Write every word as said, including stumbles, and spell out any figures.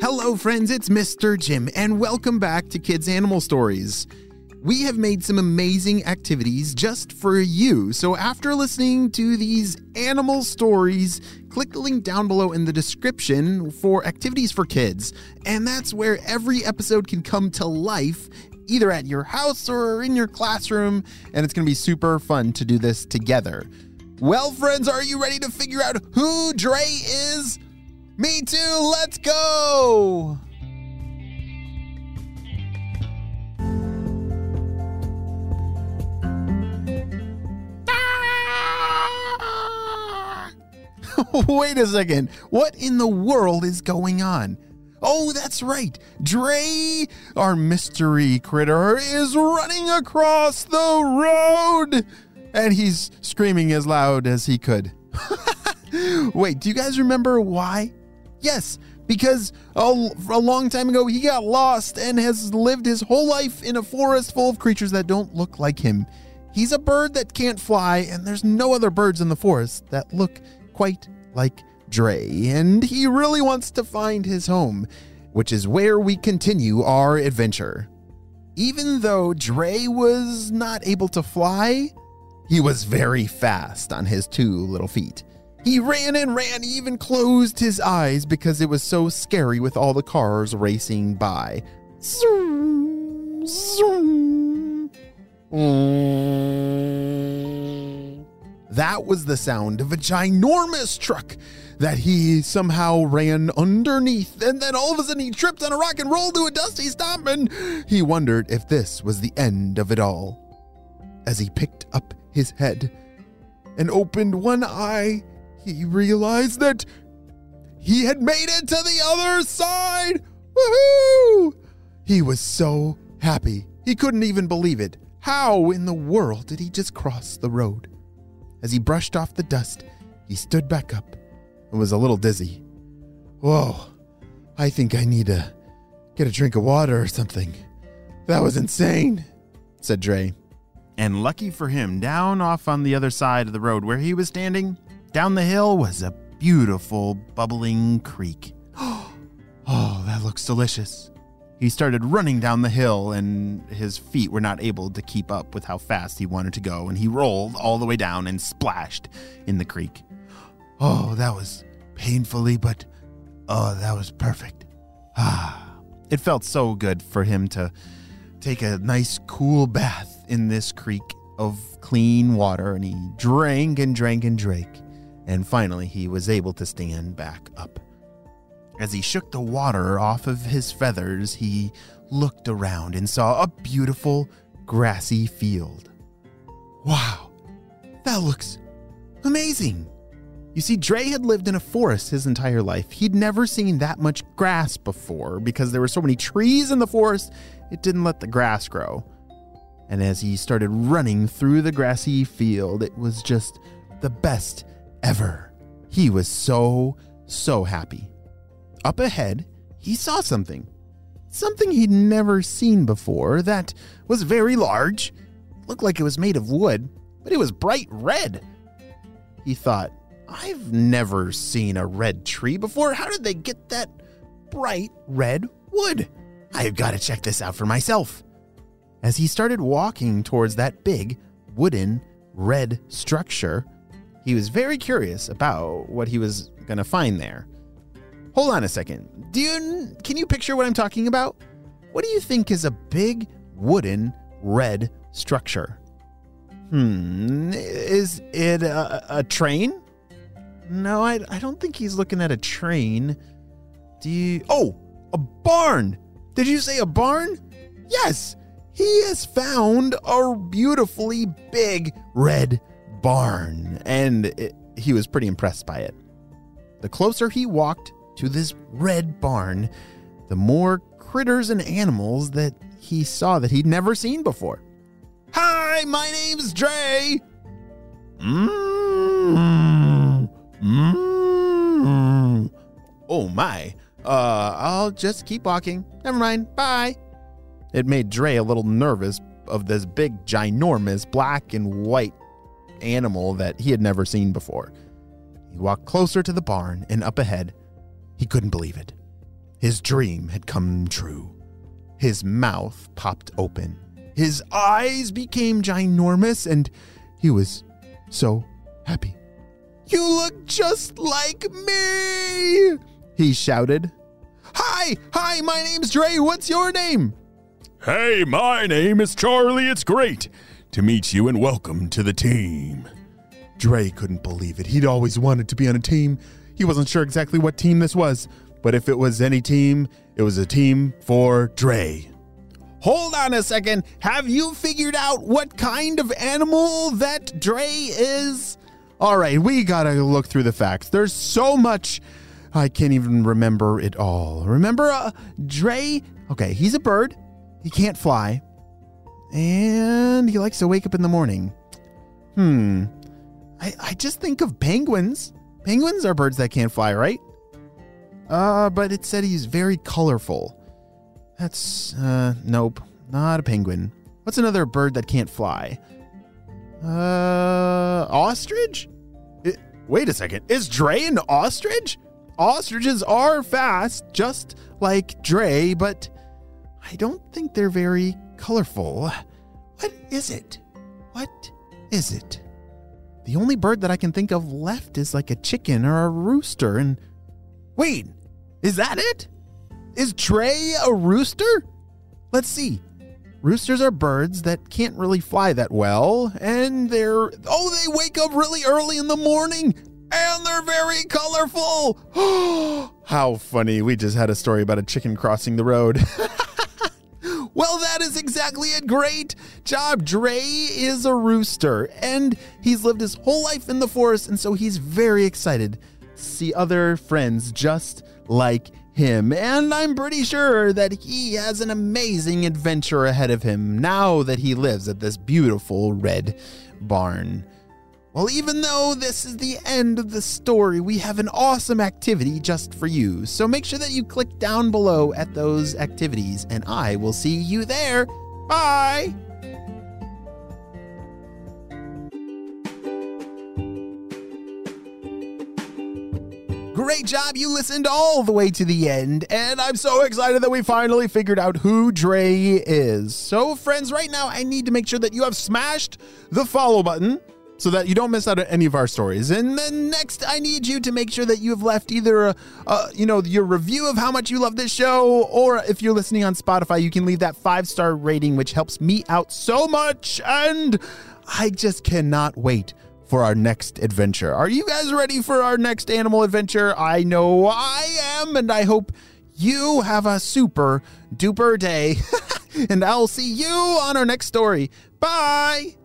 Hello friends, it's Mister Jim, and welcome back to Kids Animal Stories. We have made some amazing activities just for you, so after listening to these animal stories, click the link down below in the description for activities for kids, and that's where every episode can come to life, either at your house or in your classroom, and it's going to be super fun to do this together. Well, friends, are you ready to figure out who Dre is? Me too, let's go! Wait a second, what in the world is going on? Oh, that's right, Dre, our mystery critter, is running across the road! And he's screaming as loud as he could. Wait, do you guys remember why? Yes, because a, a long time ago he got lost and has lived his whole life in a forest full of creatures that don't look like him. He's a bird that can't fly, and there's no other birds in the forest that look quite like Dre. And he really wants to find his home, which is where we continue our adventure. Even though Dre was not able to fly, he was very fast on his two little feet. He ran and ran, he even closed his eyes because it was so scary with all the cars racing by. Zoom, zoom. That was the sound of a ginormous truck that he somehow ran underneath, and then all of a sudden he tripped on a rock and rolled to a dusty stop, and he wondered if this was the end of it all. As he picked up his head and opened one eye, he realized that he had made it to the other side. Woohoo! He was so happy. He couldn't even believe it. How in the world did he just cross the road? As he brushed off the dust, he stood back up and was a little dizzy. Whoa, I think I need to get a drink of water or something. That was insane, said Dre. And lucky for him, down off on the other side of the road where he was standing, down the hill was a beautiful bubbling creek. Oh, that looks delicious. He started running down the hill, and his feet were not able to keep up with how fast he wanted to go, and he rolled all the way down and splashed in the creek. Oh, that was painfully, but oh, that was perfect. Ah, it felt so good for him to take a nice cool bath in this creek of clean water, and he drank and drank and drank, and finally he was able to stand back up. As he shook the water off of his feathers, he looked around and saw a beautiful grassy field. Wow, that looks amazing. You see, Dre had lived in a forest his entire life. He'd never seen that much grass before because there were so many trees in the forest, it didn't let the grass grow. And as he started running through the grassy field, it was just the best ever. He was so, so happy. Up ahead, he saw something. Something he'd never seen before that was very large. It looked like it was made of wood, but it was bright red. He thought, I've never seen a red tree before. How did they get that bright red wood? I've got to check this out for myself. As he started walking towards that big wooden red structure, he was very curious about what he was going to find there. Hold on a second. Do you, can you picture what I'm talking about? What do you think is a big wooden red structure? Hmm, is it a, a train? No, I, I don't think he's looking at a train. Do you, oh, a barn. Did you say a barn? Yes, he has found a beautifully big red barn, and it, he was pretty impressed by it. The closer he walked to this red barn, the more critters and animals that he saw that he'd never seen before. Hi, my name's Dre. Mmm. Mmm. Oh my. Uh, I'll just keep walking. Never mind. Bye. It made Dre a little nervous of this big, ginormous black and white animal that he had never seen before. He walked closer to the barn, and up ahead, he couldn't believe it. His dream had come true. His mouth popped open. His eyes became ginormous, and he was so happy. "You look just like me!" he shouted. Hi, hi, my name's Dre. What's your name? Hey, my name is Charlie. It's great to meet you and welcome to the team. Dre couldn't believe it. He'd always wanted to be on a team. He wasn't sure exactly what team this was, but if it was any team, it was a team for Dre. Hold on a second. Have you figured out what kind of animal that Dre is? All right, we gotta look through the facts. There's so much, I can't even remember it all. Remember, uh, Dre? Okay, he's a bird. He can't fly. And he likes to wake up in the morning. Hmm. I, I just think of penguins. Penguins are birds that can't fly, right? Uh, but it said he's very colorful. That's, uh, nope, not a penguin. What's another bird that can't fly? Uh, ostrich? It, wait a second. Is Dre an ostrich? Ostriches are fast, just like Dre, but I don't think they're very colorful. What is it? What is it? The only bird that I can think of left is like a chicken or a rooster. And wait, is that it? Is Dre a rooster? Let's see. Roosters are birds that can't really fly that well, and they're, oh, they wake up really early in the morning, and they're very colorful. How funny. We just had a story about a chicken crossing the road. Well, that is exactly it. Great job. Dre is a rooster, and he's lived his whole life in the forest, and so he's very excited to see other friends just like him. And I'm pretty sure that he has an amazing adventure ahead of him now that he lives at this beautiful red barn. Well, even though this is the end of the story, we have an awesome activity just for you. So make sure that you click down below at those activities, and I will see you there. Bye! Great job, you listened all the way to the end, and I'm so excited that we finally figured out who Dre is. So friends, right now I need to make sure that you have smashed the follow button so that you don't miss out on any of our stories. And then next, I need you to make sure that you have left either, a, a, you know, your review of how much you love this show, or if you're listening on Spotify, you can leave that five-star rating, which helps me out so much. And I just cannot wait for our next adventure. Are you guys ready for our next animal adventure? I know I am, and I hope you have a super duper day. And I'll see you on our next story. Bye!